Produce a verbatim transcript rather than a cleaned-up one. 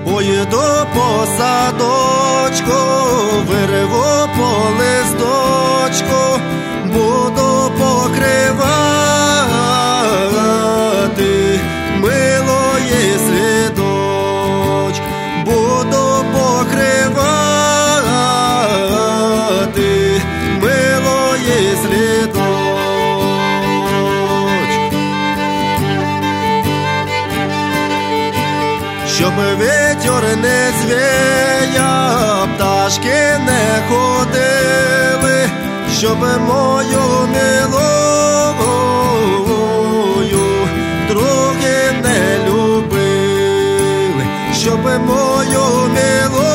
Поїду по садочку, вирву по листочку, буду покривати милої слідочок, буду покривати милої слідочок. Щоб вітер не звіяв, пташки не ходили, щоб мою милою другі не любили, щоб мою милою